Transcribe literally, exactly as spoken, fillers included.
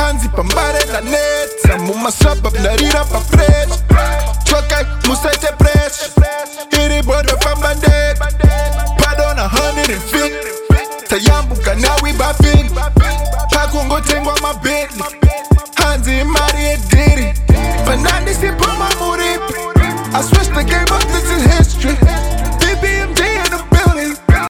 hanzi pambare la netta muma suburb narira pa fresh chokai musete press iri bodo famba dead pardon a hundred and fifty tayambuka nawe bafing pakungo tengwa mabetli hanzi mari ediri panandi si